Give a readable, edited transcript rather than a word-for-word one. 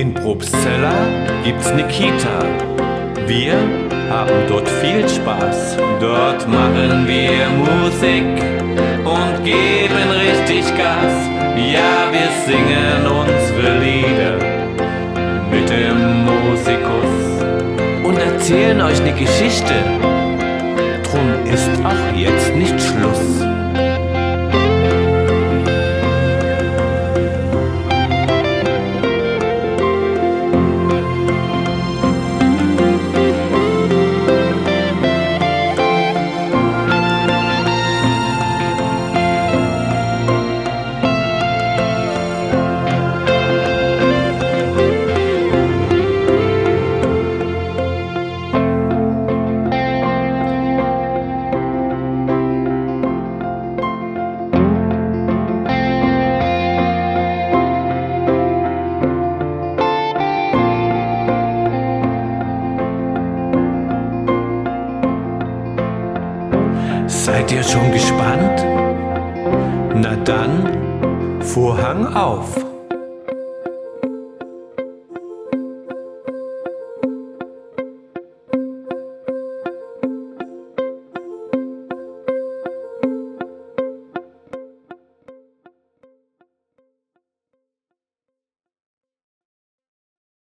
In Probstzella gibt's ne Kita. Wir haben dort viel Spaß. Dort machen wir Musik und geben richtig Gas. Ja, wir singen unsere Lieder mit dem Musikus und erzählen euch ne Geschichte. Drum ist auch jetzt nicht Schluss. Seid ihr schon gespannt? Na dann, Vorhang auf!